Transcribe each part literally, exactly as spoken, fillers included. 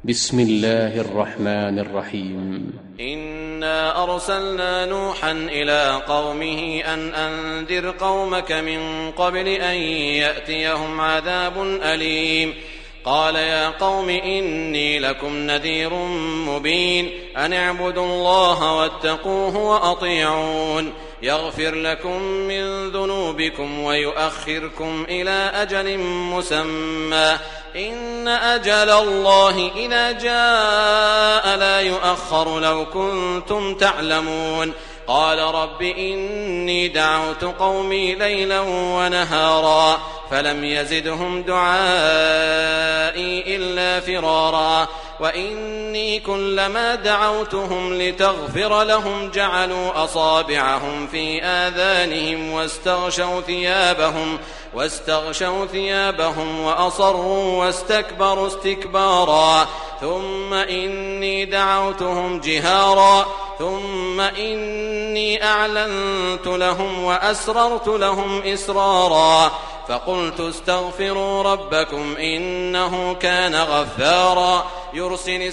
بسم الله الرحمن الرحيم. إنا أرسلنا نوحا إلى قومه أن أنذر قومك من قبل أن يأتيهم عذاب أليم. قال يا قوم إني لكم نذير مبين أن اعبدوا الله واتقوه وأطيعون يغفر لكم من ذنوبكم ويؤخركم إلى أجل مسمى إن أجل الله إذا جاء لا يؤخر لو كنتم تعلمون. قال رب إني دعوت قومي ليلا ونهارا فلم يزدهم دعائي إلا فرارا وإني كلما دعوتهم لتغفر لهم جعلوا أصابعهم في آذانهم واستغشوا ثيابهم واستغشوا ثيابهم وأصروا واستكبروا استكبارا ثم إني دعوتهم جهارا ثم إني أعلنت لهم وأسررت لهم إسرارا فقلت استغفروا ربكم إنه كان غفارا يرسل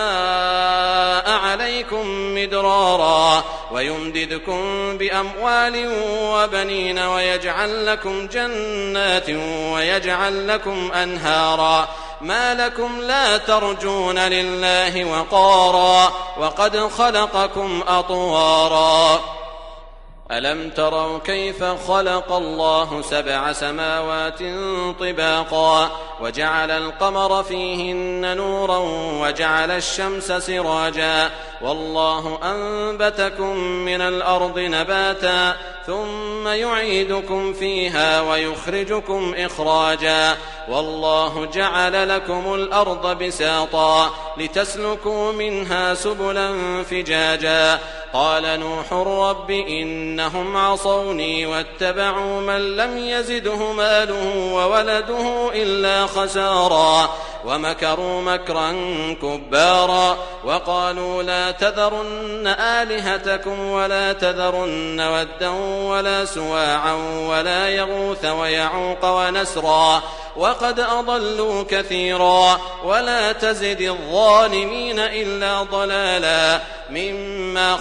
السماء عليكم مدرارا ويمددكم بأموال وبنين ويجعل لكم جنات ويجعل لكم أنهارا ما لكم لا ترجون لله وقارا وقد خلقكم أطوارا ألم تروا كيف خلق الله سبع سماوات طباقا وجعل القمر فيهن نورا وجعل الشمس سراجا والله أنبتكم من الأرض نباتا ثم يعيدكم فيها ويخرجكم إخراجا والله جعل لكم الأرض بساطا لتسلكوا منها سبلا فجاجا قال نوح رب إنهم عصوني واتبعوا من لم يزده ماله وولده إلا خسارا ومكروا مكرا كبارا وقالوا لا تذرن آلهتكم ولا تذرن ودا ولا سواعا ولا يغوث ويعوق ونسرا وقد أضلوا كثيرا ولا تزد الظالمين إلا ضلالا مما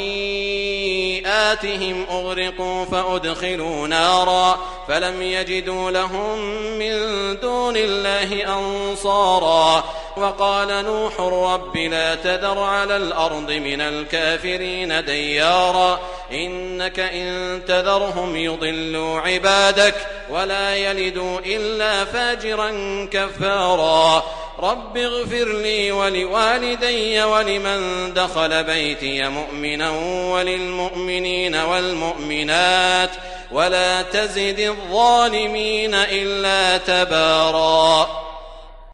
خطيئاتهم أغرقوا فأدخلوا نارا فلم يجدوا لهم من دون الله أنصارا وقال نوح رب لا تذر على الأرض من الكافرين ديارا إنك إن تذرهم يضلوا عبادك ولا يلدوا إلا فاجرا كفارا رب اغفر لي ولوالدي ولمن دخل بيتي مؤمنا وللمؤمنين والمؤمنات ولا تزد الظالمين إلا تبارا.